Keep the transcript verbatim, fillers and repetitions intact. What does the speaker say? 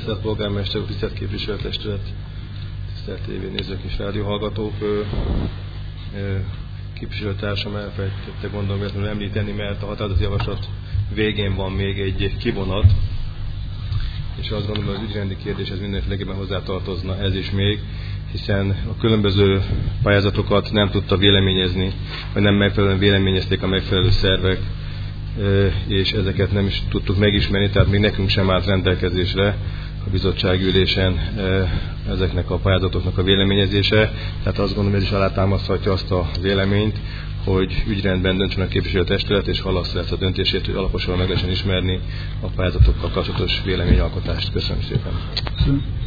Tisztelt polgármester, tisztelt képviselőtestület, tisztelt tévénézők és rádióhallgatók. Képviselőtársam elfelejtette gondolom véletlenül említeni, mert a határozati javaslat végén van még egy kivonat, és azt gondolom, hogy az ügyrendi kérdéshez mindenféleképpen hozzátartozna ez is még, hiszen a különböző pályázatokat nem tudta véleményezni, vagy nem megfelelően véleményezték a megfelelő szervek, és ezeket nem is tudtuk megismerni, tehát még nekünk sem állt rendelkezésre a bizottsági ülésen ezeknek a pályázatoknak a véleményezése. Tehát azt gondolom, ez is alátámaszthatja azt a véleményt, hogy ügyrendben döntsön a képviselőtestület, és halassza ezt a döntését, hogy alaposan meg lehessen ismerni a pályázatokkal kapcsolatos véleményalkotást. Köszönöm szépen.